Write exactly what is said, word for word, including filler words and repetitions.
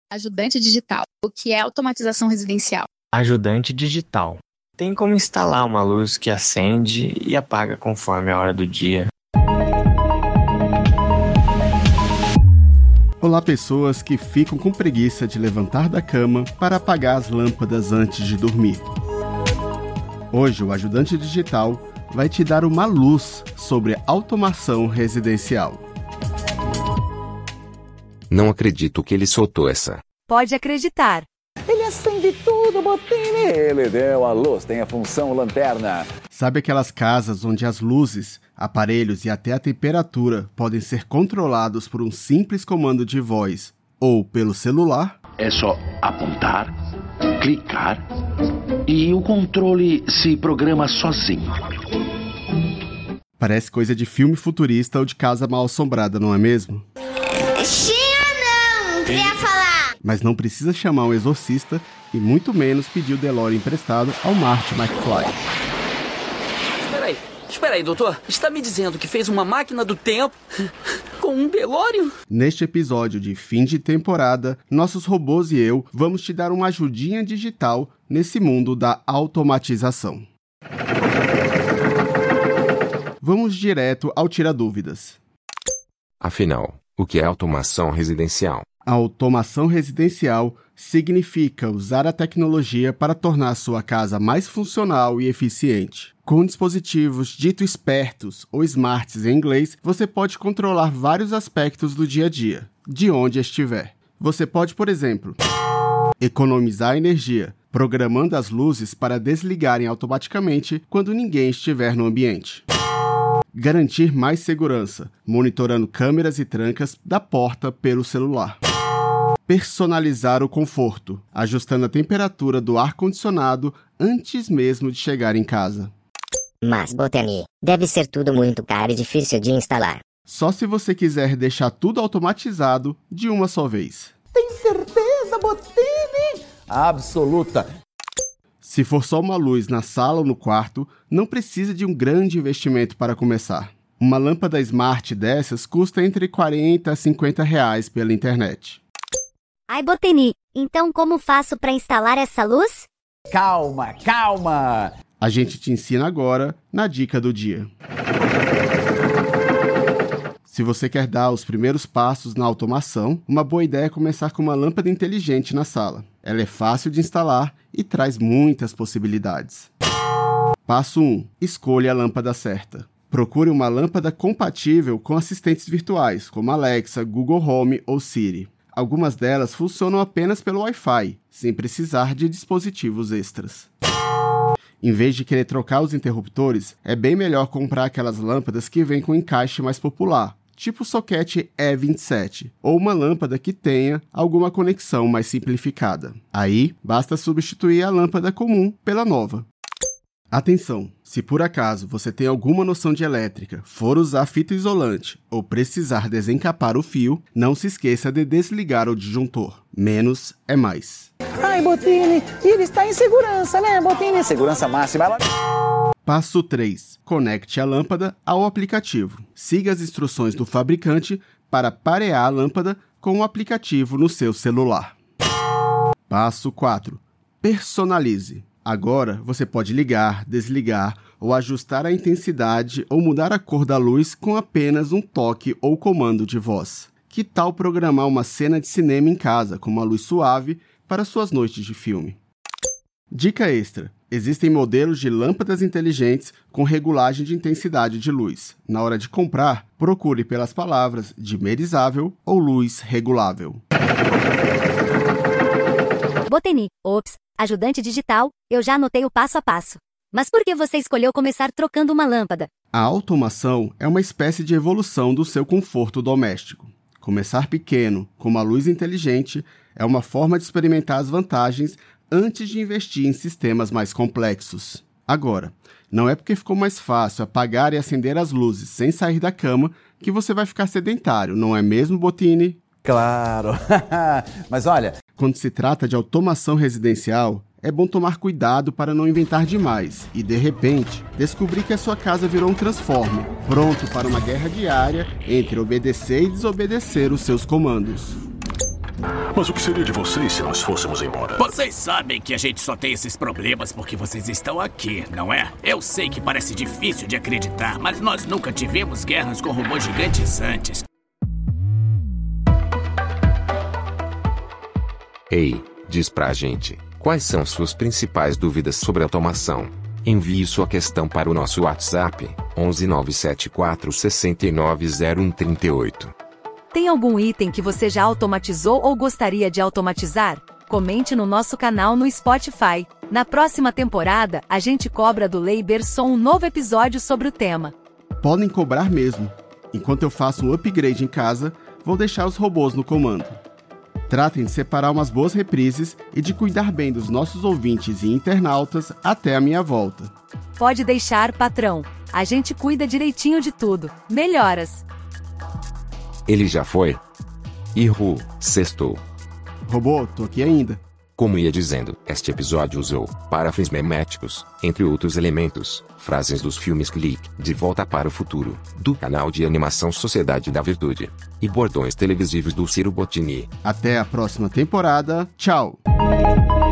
Ajudante digital. O que é automatização residencial? Ajudante digital. Tem como instalar uma luz que acende e apaga conforme a hora do dia. Olá, pessoas que ficam com preguiça de levantar da cama para apagar as lâmpadas antes de dormir. Hoje, o Ajudante Digital vai te dar uma luz sobre automação residencial. Não acredito que ele soltou essa. Pode acreditar. Ele acende tudo, Botini. Ele deu a luz, tem a função lanterna. Sabe aquelas casas onde as luzes, aparelhos e até a temperatura podem ser controlados por um simples comando de voz ou pelo celular? É só apontar, clicar e o controle se programa sozinho. Parece coisa de filme futurista ou de casa mal assombrada, não é mesmo? Xinga não, queria falar. Mas não precisa chamar um exorcista e muito menos pedir o DeLorean emprestado ao Marty McFly. Espera aí, espera aí, doutor. Está me dizendo que fez uma máquina do tempo com um DeLorean? Neste episódio de fim de temporada, nossos robôs e eu vamos te dar uma ajudinha digital nesse mundo da automatização. Vamos direto ao tira-dúvidas. Afinal, o que é automação residencial? A automação residencial significa usar a tecnologia para tornar sua casa mais funcional e eficiente. Com dispositivos dito espertos ou smarts em inglês, você pode controlar vários aspectos do dia a dia, de onde estiver. Você pode, por exemplo, economizar energia, programando as luzes para desligarem automaticamente quando ninguém estiver no ambiente. Garantir mais segurança, monitorando câmeras e trancas da porta pelo celular. Personalizar o conforto, ajustando a temperatura do ar-condicionado antes mesmo de chegar em casa. Mas, Botini, deve ser tudo muito caro e difícil de instalar. Só se você quiser deixar tudo automatizado de uma só vez. Tem certeza, Botini? Absoluta. Se for só uma luz na sala ou no quarto, não precisa de um grande investimento para começar. Uma lâmpada smart dessas custa entre quarenta a cinquenta reais pela internet. Ai, Botini, então como faço para instalar essa luz? Calma, calma! A gente te ensina agora na dica do dia. Se você quer dar os primeiros passos na automação, uma boa ideia é começar com uma lâmpada inteligente na sala. Ela é fácil de instalar e traz muitas possibilidades. Passo um. Escolha a lâmpada certa. Procure uma lâmpada compatível com assistentes virtuais, como Alexa, Google Home ou Siri. Algumas delas funcionam apenas pelo Wi-Fi, sem precisar de dispositivos extras. Em vez de querer trocar os interruptores, é bem melhor comprar aquelas lâmpadas que vêm com encaixe mais popular, tipo o soquete E vinte e sete, ou uma lâmpada que tenha alguma conexão mais simplificada. Aí, basta substituir a lâmpada comum pela nova. Atenção! Se por acaso você tem alguma noção de elétrica, for usar fita isolante ou precisar desencapar o fio, não se esqueça de desligar o disjuntor. Menos é mais. Ai, Botini, ele está em segurança, né, Botini? Segurança máxima. Ela... Passo três. Conecte a lâmpada ao aplicativo. Siga as instruções do fabricante para parear a lâmpada com o aplicativo no seu celular. Passo quatro. Personalize. Agora você pode ligar, desligar ou ajustar a intensidade ou mudar a cor da luz com apenas um toque ou comando de voz. Que tal programar uma cena de cinema em casa com uma luz suave para suas noites de filme? Dica extra. Existem modelos de lâmpadas inteligentes com regulagem de intensidade de luz. Na hora de comprar, procure pelas palavras dimerizável ou luz regulável. Botini, ops, ajudante digital, eu já anotei o passo a passo. Mas por que você escolheu começar trocando uma lâmpada? A automação é uma espécie de evolução do seu conforto doméstico. Começar pequeno, com uma luz inteligente, é uma forma de experimentar as vantagens antes de investir em sistemas mais complexos. Agora, não é porque ficou mais fácil apagar e acender as luzes sem sair da cama que você vai ficar sedentário, não é mesmo, Botini? Claro! Mas olha... Quando se trata de automação residencial, é bom tomar cuidado para não inventar demais e, de repente, descobrir que a sua casa virou um Transformer, pronto para uma guerra diária entre obedecer e desobedecer os seus comandos. Mas o que seria de vocês se nós fôssemos embora? Vocês sabem que a gente só tem esses problemas porque vocês estão aqui, não é? Eu sei que parece difícil de acreditar, mas nós nunca tivemos guerras com robôs gigantes antes. Ei, diz pra gente, quais são suas principais dúvidas sobre automação? Envie sua questão para o nosso WhatsApp, onze nove sete quatro seis nove zero um três oito. Tem algum item que você já automatizou ou gostaria de automatizar? Comente no nosso canal no Spotify. Na próxima temporada, a gente cobra do Leiberson um novo episódio sobre o tema. Podem cobrar mesmo. Enquanto eu faço um upgrade em casa, vou deixar os robôs no comando. Tratem de separar umas boas reprises e de cuidar bem dos nossos ouvintes e internautas até a minha volta. Pode deixar, patrão. A gente cuida direitinho de tudo. Melhoras. Ele já foi? Ihu, sextou. Robô, tô aqui ainda. Como ia dizendo, este episódio usou, para fins meméticos, entre outros elementos, frases dos filmes Clique, De Volta para o Futuro, do canal de animação Sociedade da Virtude, e bordões televisivos do Ciro Bottini. Até a próxima temporada. Tchau!